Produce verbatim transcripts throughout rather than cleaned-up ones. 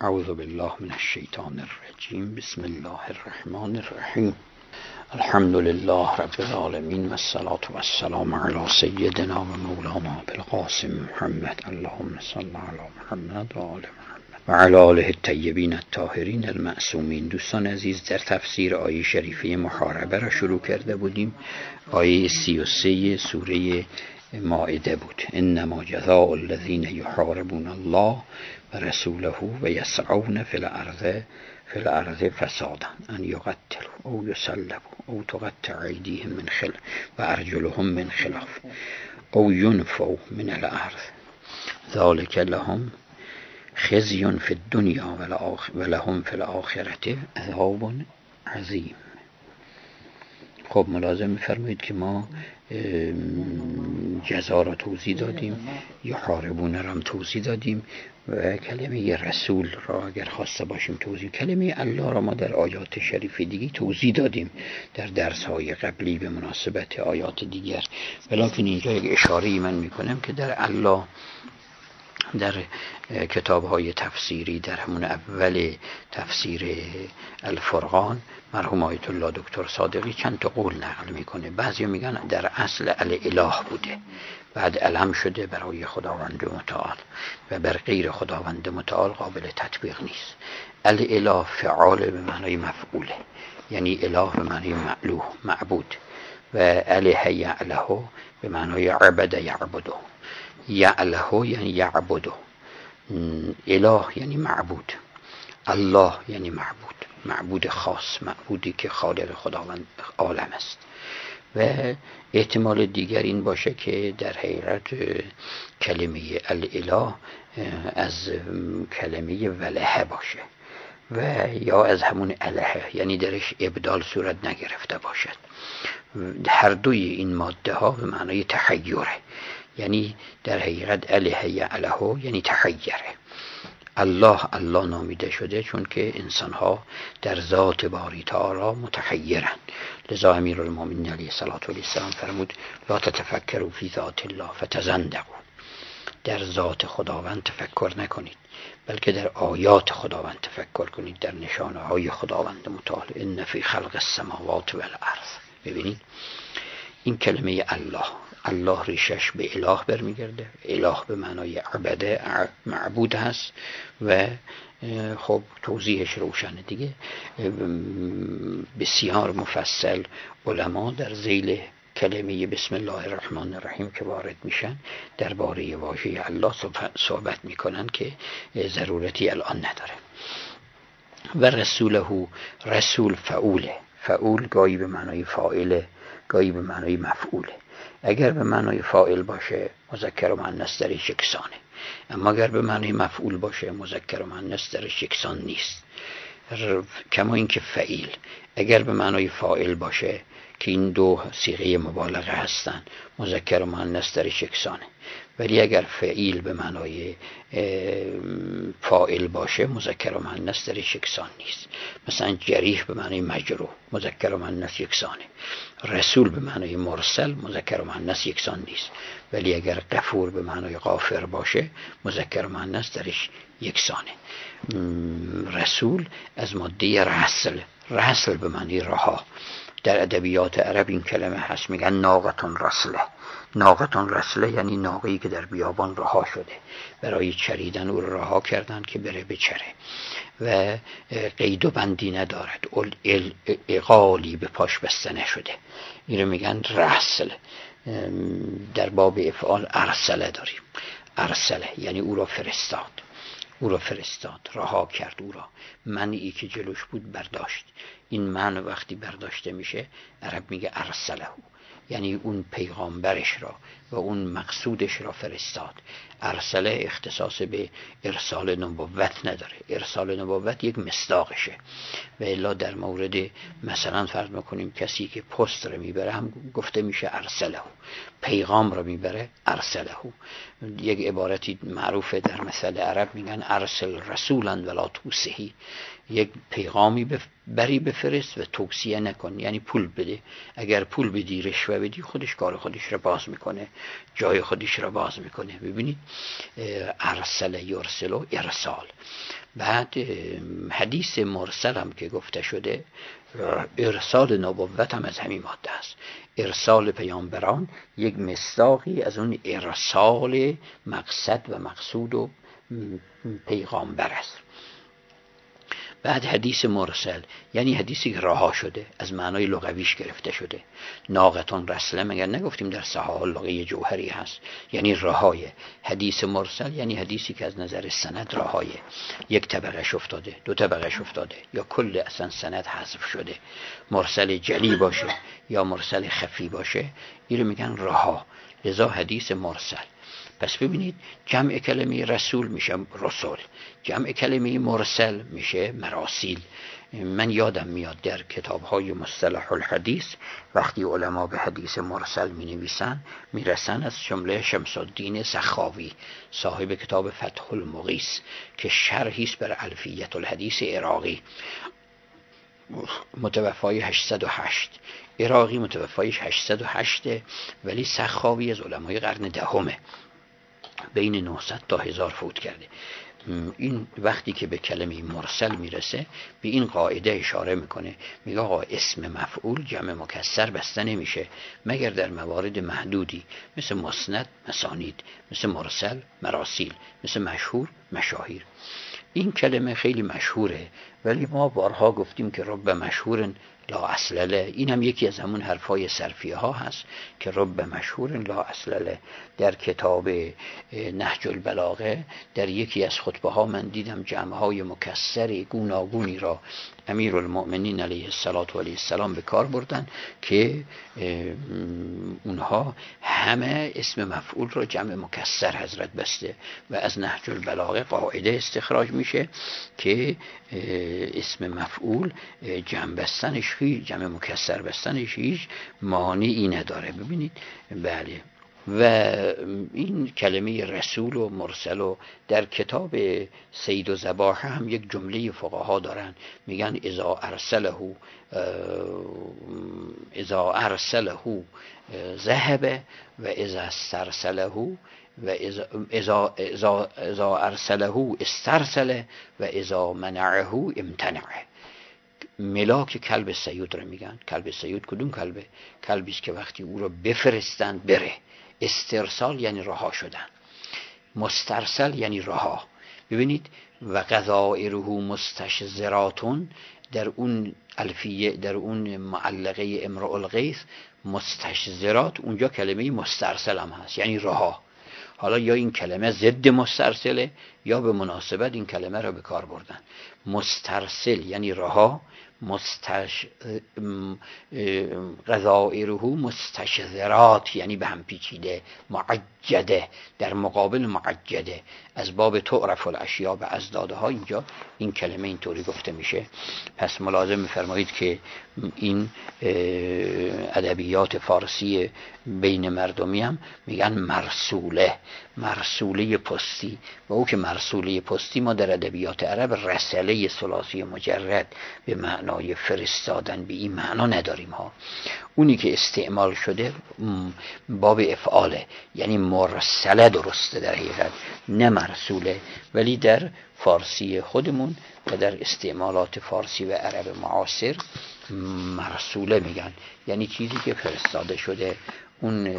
اعوذ بالله من الشیطان الرجیم. بسم الله الرحمن الرحیم. الحمد لله رب العالمین و الصلاة و السلام علی سیدنا و مولانا بالقاسم محمد. اللهم صل علی محمد و آل محمد و علی آله الطیبین الطاهرین المعصومین. دوستان عزیز، در تفسیر آیه شریفه محاربه را شروع کرده بودیم. آیه سی و سه سوره مائده بود. انما جزاء الذین یحاربون الله و رسوله و یسعون فی الارض فی الارض فسادا ان یقتلوا او یسلبوا او تقطع ایدیهم من خلاف و ارجلهم من خلاف او ینفوا من الارض ذلک لهم خزی فی الدنیا و لهم فی الاخرة عذاب عظیم. خب ملاحظه می‌فرمایید که ما جزا را توضیح دادیم، یحاربون را هم توضیح دادیم و کلمه رسول را اگر خواسته باشیم توضیح، کلمه الله را ما در آیات شریف دیگه توضیح دادیم در درس‌های قبلی به مناسبت آیات دیگر. ولیکن اینجا یک اشاره‌ای من می‌کنم که در الله در کتاب‌های تفسیری در همون اول تفسیر الفرقان مرحوم آیت الله دکتر صادقی چند تا قول نقل میکنه. بعضی میگن در اصل الاله بوده، بعد علم شده برای خداوند متعال و بر غیر خداوند متعال قابل تطبیق نیست. الاله فعال به معنای مفعوله، یعنی اله به معنای معلوه معبود، و اله یعله به معنای عبد یعبده. یعله یعنی یعبده، اله یعنی معبود، الله یعنی معبود، معبود خاص، معبودی که خالق خداوند عالم است. و احتمال دیگر این باشه که در حقیقت کلمه الاله از کلمه ولهه باشه و یا از همون الهه، یعنی درش ابدال صورت نگرفته باشد. هر دوی این ماده ها به معنای تحیره، یعنی در حقیقت اله یعله یعنی تحیره. الله الله نامیده شده چون که انسان ها در ذات باری تعالی متحیرند. لذا امیرالمومنین علیه السلام فرمود لا تتفکروا فی ذات الله فتزندقوا. در ذات خداوند تفکر نکنید، بلکه در آیات خداوند تفکر کنید، در نشانه های خداوند متعال. ان فی خلق السماوات والارض. ببینید این کلمه الله، الله ریشش به اله برمیگرده. اله به معنای عبده، معبود هست و خب توضیحش روشنه دیگه. بسیار مفصل علما در ذیل کلمه بسم الله الرحمن الرحیم که وارد میشن درباره واژه الله صحبت میکنن که ضرورتی الان نداره. و رسوله، رسول فعوله، فعول گاهی به معنای فاعله گاهی به معنای مفعوله. اگر به معنای فاعل باشه مذکر و مؤنث درش یکسانه، اما اگر به معنای مفعول باشه مذکر و مؤنث درش یکسان نیست. کما اینکه فعیل اگر به معنای فاعل باشه که این دو صیغه مبالغه هستن مذکر و مؤنث درش یکسانه، ولی اگر فعیل به معنای فاعل باشه مذکر و مؤنث درش یکسان نیست. مثلا جریح به معنای مجروح مذکر و مؤنث یکسانه. رسول به معنای مرسل مذکر و مؤنث یکسان نیست، ولی اگر غفور به معنای غافر باشه مذکر و مؤنث درش یکسانه. رسول از ماده رسل، رسل به معنای رها. در ادبیات عرب این کلمه هست، میگن ناقتون رسله. ناقتون رسله یعنی ناقه‌ای که در بیابان رها شده، برای چریدن او رها کردن که بره بچره و قید و بندی ندارد، اقالی به پاش بسته نشده. این رو میگن رسل. در باب افعال ارسله داریم، ارسله یعنی او را فرستاد، او را فرستاد، رها کرد او را. منعی که جلوش بود برداشت. این من وقتی برداشته میشه عرب میگه ارسله، یعنی اون پیغامبرش را و اون مقصودش را فرستاد. ارسله اختصاص به ارسال نبوت نداره، ارسال نبوت یک مصداقشه. و الا در مورد مثلا فرض میکنیم کسی که پست رو میبره هم گفته میشه ارسله، پیغام رو میبره ارسله. یک عبارتی معروفه در مثل عرب میگن ارسل رسولا ولا توصیه، یک پیغامی بری بفرست و توصیه نکن، یعنی پول بده. اگر پول بدی رشوه بدی خودش کار خودش را باز میکنه، جای خودش را باز میکنه. ببینید ارسل یرسل و ارسال. بعد حدیث مرسل هم که گفته شده، ارسال نبوت هم از همین ماده است. ارسال پیامبران یک مصداقی از اون ارسال مقصد و مقصود و پیغامبر است. بعد حدیث مرسل یعنی حدیثی که رها شده، از معنای لغویش گرفته شده. ناقتون رسله، مگر نگفتیم در صحاح لغوی جوهری هست، یعنی رهای. حدیث مرسل یعنی حدیثی که از نظر سند رهایه، یک طبقه افتاده، دو طبقه افتاده، یا کل اصلا سند حذف شده. مرسل جلی باشه یا مرسل خفی باشه، این رو میگن رها، لذا حدیث مرسل. پس ببینید جمع کلمه رسول میشه رسول، جمع کلمه مرسل میشه مراسیل. من یادم میاد در کتاب‌های مصطلح الحدیث وقتی علما به حدیث مرسل می نویسن میرسن از جمله شمس الدین سخاوی صاحب کتاب فتح المغیث که شرحی است بر الفیة الحدیث عراقی، متوفای هشتصد و هشت، عراقی متوفایش هشتصد و هشت، ولی سخاوی از علمای قرن دهمه، بین نهصد تا هزار فوت کرده. این وقتی که به کلمه مرسل میرسه به این قاعده اشاره میکنه، میگه آقا اسم مفعول جمع مکسر بسته نمیشه مگر در موارد محدودی، مثل مسند مسانید، مثل مرسل مراسیل، مثل مشهور مشاهیر. این کلمه خیلی مشهوره، ولی ما بارها گفتیم که رب مشهور لا اصل له، این هم یکی از همون حرفای صرفیه ها هست که رب مشهور لا اصل له. در کتاب نهج البلاغه در یکی از خطبه ها من دیدم جمع های مکسر گوناگونی را امیر المؤمنین علیه السلام به کار بردن که اونها همه اسم مفعول را جمع مکسر حضرت بسته و از نهج البلاغه قاعده استخراج میشه که اسم مفعول جمع بستنش، جمع مکسر بستنش هیچ مانعی نداره. ببینید بله. و این کلمه رسول و مرسل و در کتاب سید و ذباح هم یک جمله فقها دارن، میگن اذا ارسله اذا ارسله ذهب و اذا استرسله و اذا اذا اذا, اذا ارسله استرسل و اذا منعه امتنع. ملاک کلب سیود رو میگن. کلب سیود کدوم کلبه؟ کلبیست که وقتی او رو بفرستند بره. استرسال یعنی رها شدن، مسترسل یعنی رها. ببینید و قضائره مستشزراتون در اون الفیه، در اون معلقه امرؤ الغیث مستشزرات، اونجا کلمه مسترسل هم هست یعنی رها. حالا یا این کلمه ضد مسترسله یا به مناسبت این کلمه را به کار بردن. مسترسل یعنی رها، مستش غذائره مستشذرات یعنی به هم پیچیده، معجده، در مقابل معجده، از باب تعرف الاشیاء به ازدادها اینجا این کلمه اینطوری گفته میشه. پس ملاحظه می‌فرمایید که این ادبیات فارسی بین مردمی هم میگن مرسوله، مرسوله پستی، و او که مرسوله پستی ما در ادبیات عرب رسله ثلاثی مجرد به معنای فرستادن به این معنا نداریم ها. اونی که استعمال شده باب افعاله، یعنی مرسله درسته در حقیقت، نه مرسوله، ولی در فارسی خودمون و در استعمالات فارسی و عرب معاصر مرسوله میگن، یعنی چیزی که فرستاده شده. اون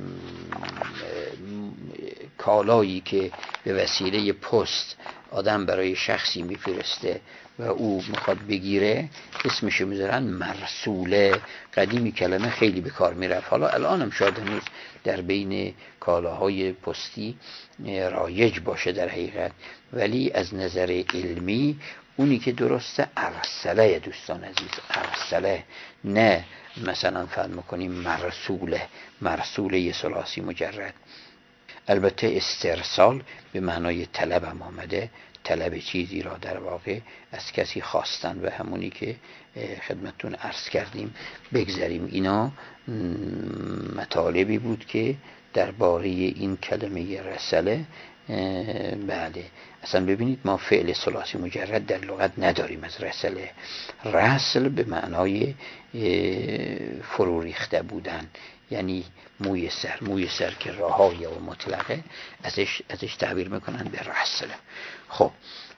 کالایی که به وسیله پست آدم برای شخصی میفرسته و او میخواد بگیره اسمشو میذارن مرسوله. قدیمی کلمه خیلی به کار میرفت، حالا الان هم شاید هنوز در بین کالاهای پستی رایج باشه در حقیقت، ولی از نظر علمی اونی که درسته ارسله. دوستان عزیز ارسله، نه مثلا فهم میکنیم مرسوله، مرسوله ثلاثی مجرد. البته استرسال به معنای طلب هم آمده، طلب چیزی را در واقع از کسی خواستن و همونی که خدمتتون عرض کردیم. بگذاریم اینا مطالبی بود که درباره این کلمه رسله. بله اصلا ببینید ما فعل ثلاثی مجرد در لغت نداریم از رسله. رسل به معنای فرو ریخته بودن، یعنی موی سر، موی سر که رهایی و مطلقه ازش ازش تعبیر میکنن به رسل. خب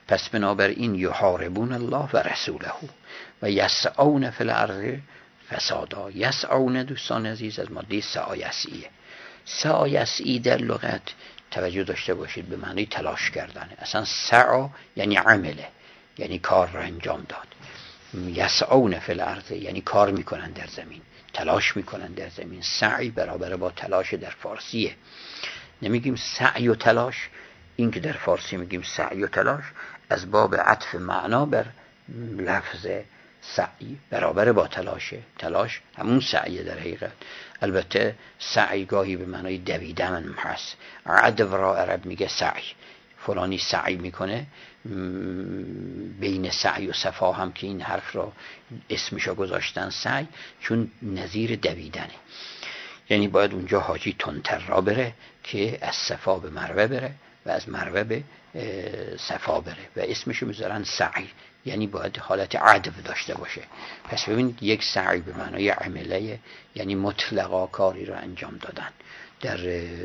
پس بنابراین یحاربون الله و رسوله و یسعون فی الارض فسادا. یسعون دوستان عزیز از ماده سعایسیه. سعایسی در لغت توجه داشته باشید به معنی تلاش کردنه. اصلا سعا یعنی عمله، یعنی کار را انجام داد. یسعون فی الارض یعنی کار میکنن در زمین، تلاش میکنن در زمین. سعی برابر با تلاش در فارسیه. نمیگیم سعی و تلاش، این که در فارسی میگیم سعی و تلاش از باب عطف معنا بر لفظ سعی برابر با تلاشه. تلاش همون سعی در حقیقت. البته سعی گاهی به معنای دویدن هست. عدو را عرب میگه سعی، فلانی سعی میکنه. بین سعی و صفا هم که این حرف را اسمشو گذاشتن سعی، چون نظیر دویدنه. یعنی باید اونجا حاجی تندتر را بره که از صفا به مروه بره و از مروه به صفا بره و اسمشو میذارن سعی، یعنی باید حالت عدو داشته باشه. پس ببینید یک سعی به معنای عمله، یعنی مطلقا کاری را انجام دادن. در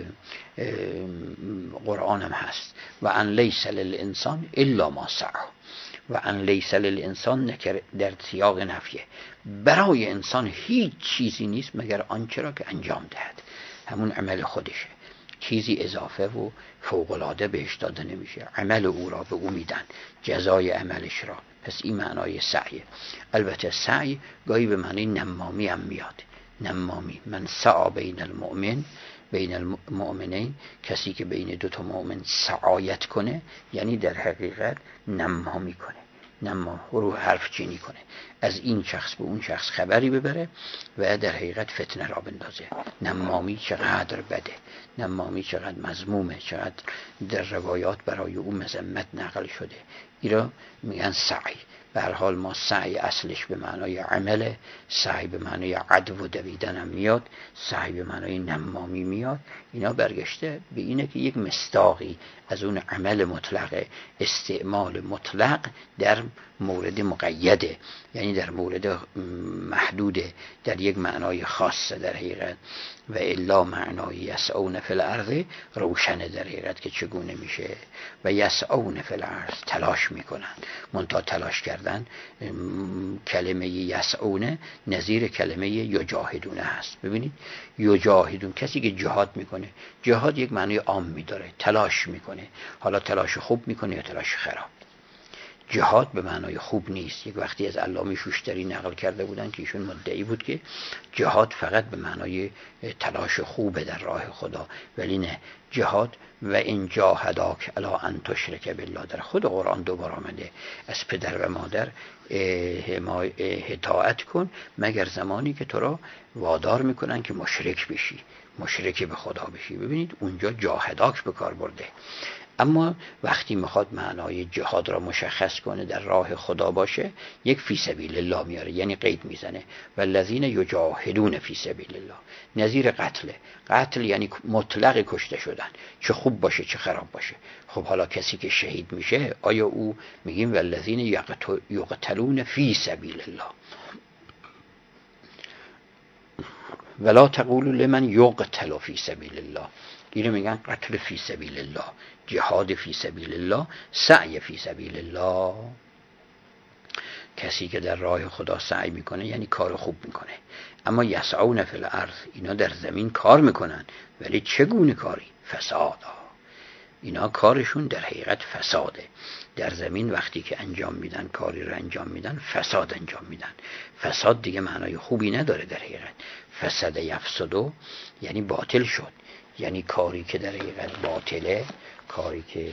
قرآن هم هست و ان لیس للانسان الا ما سعی و ان لیس للانسان در سیاق نفیه. برای انسان هیچ چیزی نیست مگر آنچه را که انجام دهد، همون عمل خودشه. چیزی اضافه و فوق‌العاده بهش داده نمیشه. عمل او را به او میدن، جزای عملش را. پس این معنای سعی. البته سعی گاهی به معنی نمامی هم میاد. نمامی، من سعی بین المؤمن بین المؤمنین، کسی که بین دو تا مؤمن سعایت کنه یعنی در حقیقت نمامی کنه، نمام رو حرف چینی کنه، از این شخص به اون شخص خبری ببره و در حقیقت فتنه را بندازه. نمامی چقدر بده، نمامی چقدر مذمومه، چقدر در روایات برای او مذمت نقل شده. این را میگن سعی. به هر حال ما سعی اصلش به معنای عمله، سعی به معنای عدو و دویدن هم میاد، سعی به معنای نمامی میاد. اینا برگشته به اینه که یک مصداقی از اون عمل مطلق، استعمال مطلق در مورد مقیده، یعنی در مورد محدوده، در یک معنای خاصه در حقیقت. و الا معنای یسعون فی الارض روشنه در حقیقت که چگونه میشه. و یسعون فی الارض تلاش میکنن. منتها تلاش کردن، کلمه یسعون نظیر کلمه یجاهدون هست. ببینید یجاهدون، کسی که جهاد میکنه، جهاد یک معنی عام میداره، تلاش میکنه. حالا تلاش خوب میکنه یا تلاش خراب. جهاد به معنای خوب نیست. یک وقتی از علامه شوشتری نقل کرده بودن که ایشون مدعی بود که جهاد فقط به معنای تلاش خوبه در راه خدا، ولی نه. جهاد و ان جاهداک الی ان تشرک بالله در خود قرآن دوباره آمده، از پدر و مادر اطاعت کن مگر زمانی که تو را وادار میکنن که مشرک بشی، مشرک به خدا بشی. ببینید اونجا جاهداک به کار برده. اما وقتی میخواد معنای جهاد را مشخص کنه در راه خدا باشه، یک فی سبیل الله میاره، یعنی قید میزنه والذین یجاهدون فی سبیل الله. نظیر قتل. قتل یعنی مطلق کشته شدن، چه خوب باشه چه خراب باشه. خب حالا کسی که شهید میشه، آیا او میگیم والذین یقتلون فی سبیل الله؟ ولا تقولوا لمن یقتل فی سبیل الله. اینو میگن قتل فی سبیل الله، جهاد فی سبیل الله، سعی فی سبیل الله. کسی که در راه خدا سعی میکنه یعنی کار خوب میکنه. اما یسعون فی الارض، اینا در زمین کار میکنن، ولی چگونه کاری؟ فسادا. اینا کارشون در حقیقت فساده. در زمین وقتی که انجام میدن، کاری رو انجام میدن، فساد انجام میدن. فساد دیگه معنای خوبی نداره در حقیقت. فسد یفسدو یعنی باطل شد، یعنی کاری که در حقیقت باطله، کاری که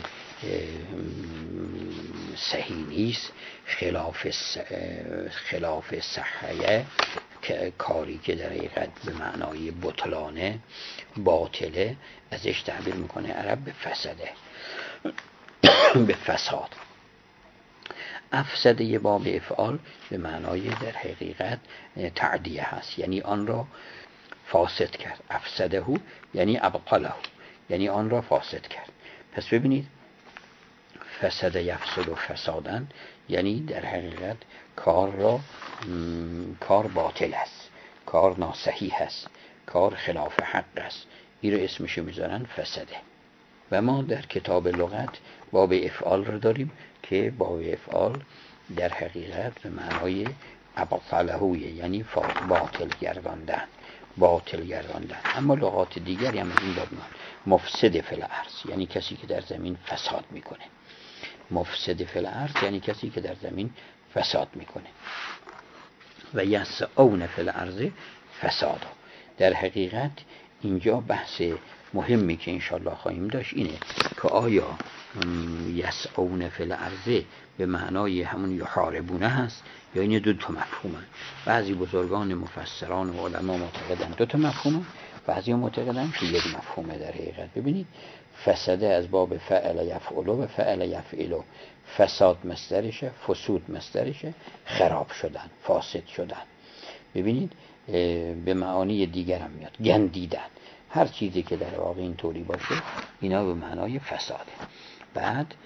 صحیح نیست، خلاف خلاف صحیه، کاری که در حقیقت به معنای بطلانه، باطله، ازش تعبیر میکنه عرب به فسده، به فساد. افسده یه باب افعال به معنای در حقیقت تعدیه هست، یعنی آن را فاسد کرد. افسده یعنی ابقله، یعنی آن را فاسد کرد. پس ببینید فسد یفسد و فسادن یعنی در حقیقت کار را کار باطل است، کار ناصحیح است، کار خلاف حق است. این رو اسمش میذارن فسده. و ما در کتاب لغت باب افعال رو داریم که باب افعال در حقیقت به معنای ابطلهویه، یعنی باطل گرداندن، باطل گرداندن. اما لغات دیگری هم از این باب مفسد فی الارض، یعنی کسی که در زمین فساد میکنه. مفسد فی الارض یعنی کسی که در زمین فساد میکنه. و یسعون فی الارض فسادا. در حقیقت اینجا بحث مهمی که انشاءالله خواهیم داشت اینه که آیا یسعون فی الارض به معنای همون یحاربونه هست یا این دو تا مفهومه. بعضی بزرگان مفسران و علما معتقدن دو تا مفهومه، بعضی معتقدن که یک مفهومه. در حقیقت ببینید فسده از باب فعل یفعلو و فعل یفعلو، فساد مصدرشه، فسود مصدرشه، خراب شدن، فاسد شدن. ببینید به معانی دیگر هم میاد، گندیدن. هر چیزی که در واقع این طوری باشه اینا به معنای فساده. بعد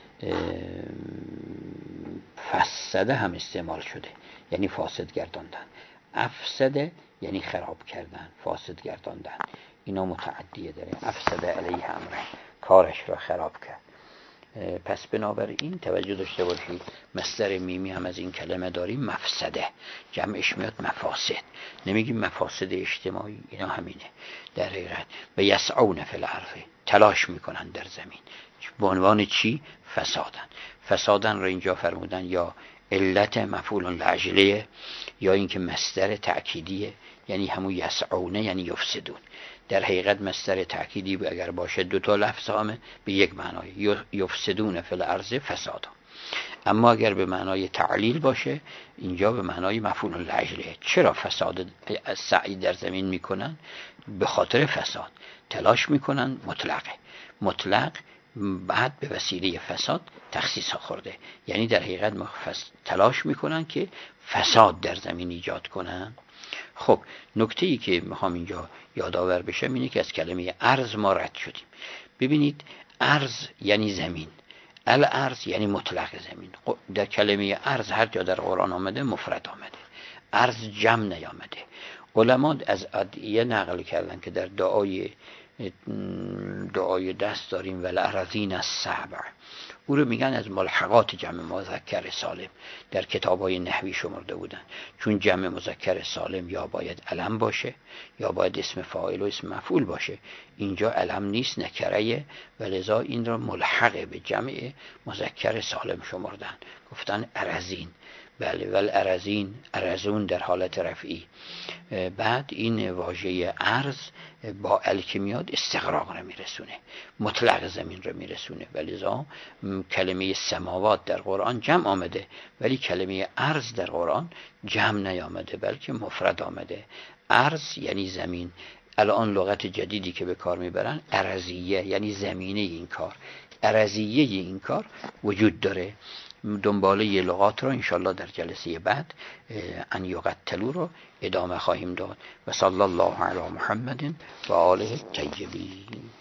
فسده هم استعمال شده، یعنی فاسد گرداندن. افسده یعنی خراب کردن، فاسد گرداندن. اینا متعدیه داره. افسده علیه امره، کارش را خراب کرد. پس بنابراین توجه داشته باشید مصدر میمی هم از این کلمه داریم، مفسده، جمعش میاد مفاسد. نمیگیم مفاسد اجتماعی، اینا همینه در حقیقت. و یسعون فی الارض، تلاش میکنن در زمین. به عنوان چی؟ فسادن. فسادن رو اینجا فرمودن یا علت مفعول لاجله، یا اینکه مصدر تأکیدیه، یعنی همون یسعونه یعنی یفسدون. در حقیقت مصدر تأکیدی اگر باشه دو تا لفظ همه به یک معنای، یفسدون فی الارض فسادا. اما اگر به معنای تعلیل باشه اینجا به معنای مفعول لاجله. چرا فساد سعی در زمین میکنن؟ به خاطر فساد تلاش میکنن. مطلقه، مطلق بعد به وسیله فساد تخصیص خورده، یعنی در حقیقت تلاش میکنن که فساد در زمین ایجاد کنن. خب نکته ای که میخوام اینجا یادآور بشم اینه که از کلمه ارض ما رد شدیم. ببینید ارض یعنی زمین، الارض یعنی مطلق زمین. در کلمه ارض هر جا در قرآن آمده مفرد آمده، ارض جمع نیامده. علما از ادعیه نقل کردن که در دعای دعای دست داریم والارضین السبع، او رو میگن از ملحقات جمع مذکر سالم، در کتاب‌های نحوی شمرده بودن. چون جمع مذکر سالم یا باید علم باشه یا باید اسم فاعل و اسم مفعول باشه. اینجا علم نیست، نکره، و لذا این را ملحق به جمع مذکر سالم شمردن، گفتن ارزین. بله، ول ارزین، ارزون در حالت رفعی. بعد این واژه ارز با ال که میاد استغراق رو میرسونه، مطلق زمین رو میرسونه. ولذا کلمه سماوات در قرآن جمع آمده ولی کلمه ارز در قرآن جمع نیامده بلکه مفرد آمده. ارز یعنی زمین. الان لغت جدیدی که به کار میبرن ارضیه، یعنی زمینه این کار، ارضیه این کار وجود داره. دنباله ی لغات رو انشالله در جلسه بعد ان یقتلوا رو ادامه خواهیم داد. و صلی الله علی محمد و آله الطیبین.